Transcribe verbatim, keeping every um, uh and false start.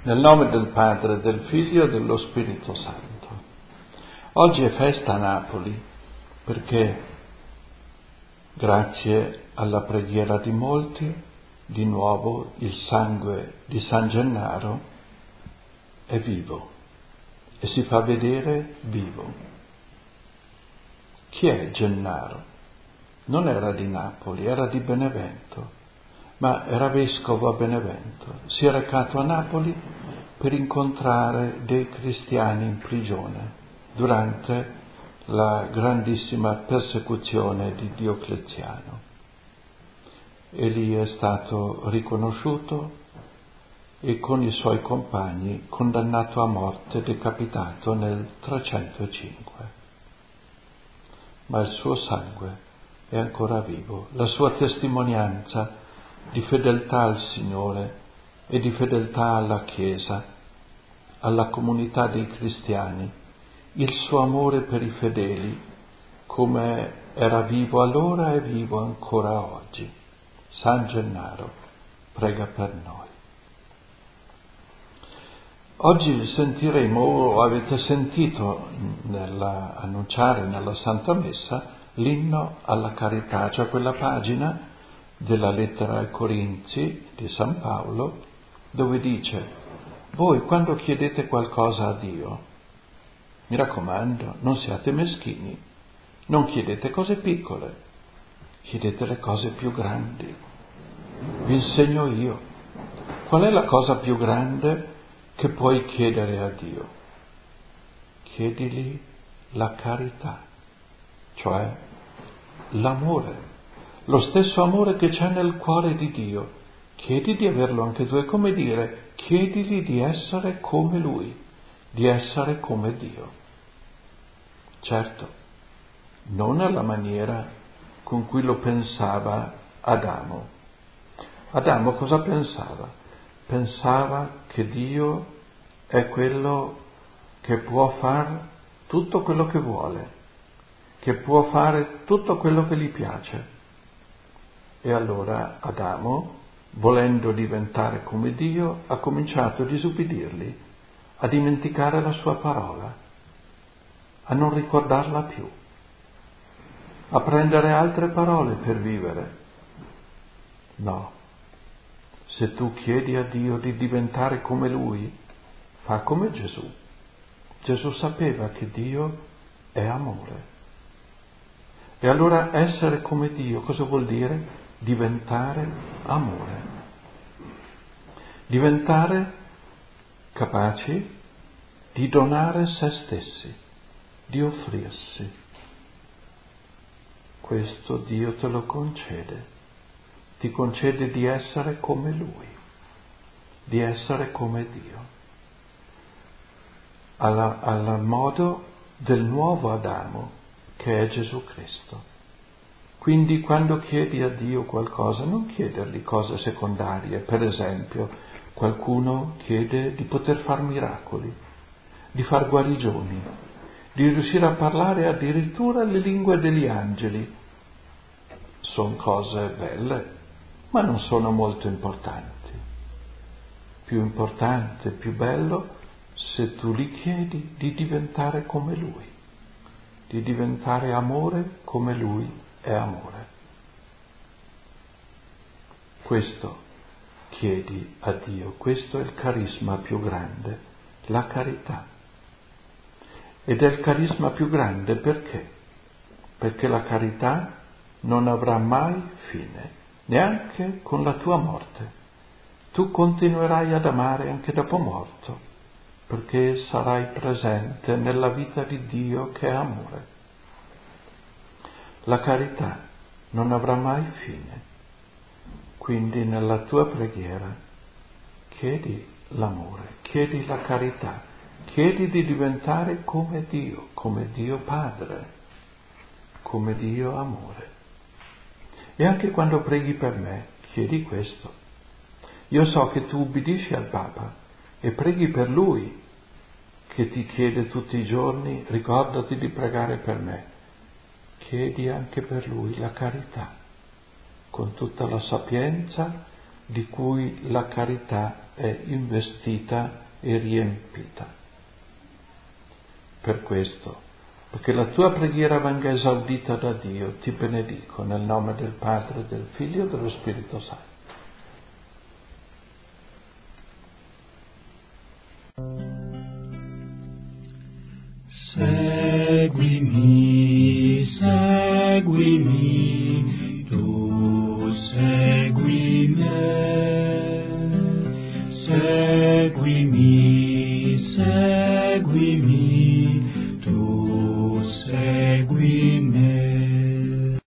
Nel nome del Padre, del Figlio e dello Spirito Santo. Oggi è festa a Napoli perché, grazie alla preghiera di molti, di nuovo il sangue di San Gennaro è vivo e si fa vedere vivo. Chi è Gennaro? Non era di Napoli, era di Benevento, ma era vescovo a Benevento. Si è recato a Napoli per incontrare dei cristiani in prigione durante la grandissima persecuzione di Diocleziano. E lì è stato riconosciuto e con i suoi compagni condannato a morte, decapitato nel trecentocinque. Ma il suo sangue è ancora vivo, la sua testimonianza di fedeltà al Signore e di fedeltà alla Chiesa, alla comunità dei cristiani, il suo amore per i fedeli, come era vivo allora è vivo ancora oggi. San Gennaro, prega per noi. Oggi sentiremo, o avete sentito nella, annunciare nella Santa Messa, l'inno alla carità, cioè quella pagina della lettera ai Corinzi di San Paolo, dove dice: voi quando chiedete qualcosa a Dio, mi raccomando, non siate meschini, non chiedete cose piccole, chiedete le cose più grandi. Vi insegno io. Qual è la cosa più grande che puoi chiedere a Dio? Chiedigli la carità, cioè l'amore. Lo stesso amore che c'è nel cuore di Dio, chiedi di averlo anche tu. È come dire, chiedigli di essere come Lui, di essere come Dio. Certo, non alla maniera con cui lo pensava Adamo. Adamo cosa pensava? Pensava che Dio è quello che può fare tutto quello che vuole, che può fare tutto quello che gli piace. E allora Adamo, volendo diventare come Dio, ha cominciato a disubbidirgli, a dimenticare la sua parola, a non ricordarla più, a prendere altre parole per vivere. No, se tu chiedi a Dio di diventare come Lui, fa come Gesù. Gesù sapeva che Dio è amore. E allora essere come Dio cosa vuol dire? Diventare amore, diventare capaci di donare se stessi, di offrirsi. Questo Dio te lo concede, ti concede di essere come Lui, di essere come Dio, alla, al modo del nuovo Adamo che è Gesù Cristo. Quindi quando chiedi a Dio qualcosa, non chiedergli cose secondarie. Per esempio, qualcuno chiede di poter far miracoli, di far guarigioni, di riuscire a parlare addirittura le lingue degli angeli. Sono cose belle, ma non sono molto importanti. Più importante, più bello, se tu gli chiedi di diventare come Lui, di diventare amore come Lui è amore. Questo chiedi a Dio, questo è il carisma più grande, la carità. Ed è il carisma più grande perché? Perché la carità non avrà mai fine, neanche con la tua morte. Tu continuerai ad amare anche dopo morto, perché sarai presente nella vita di Dio che è amore. La carità non avrà mai fine, quindi nella tua preghiera chiedi l'amore, chiedi la carità, chiedi di diventare come Dio, come Dio Padre, come Dio amore. E anche quando preghi per me, chiedi questo. Io so che tu ubbidisci al Papa e preghi per Lui, che ti chiede tutti i giorni, ricordati di pregare per me. Chiedi anche per Lui la carità, con tutta la sapienza di cui la carità è investita e riempita. Per questo, perché la tua preghiera venga esaudita da Dio, ti benedico nel nome del Padre, del Figlio e dello Spirito Santo. Seguimi, seguimi, tu segui me, seguimi.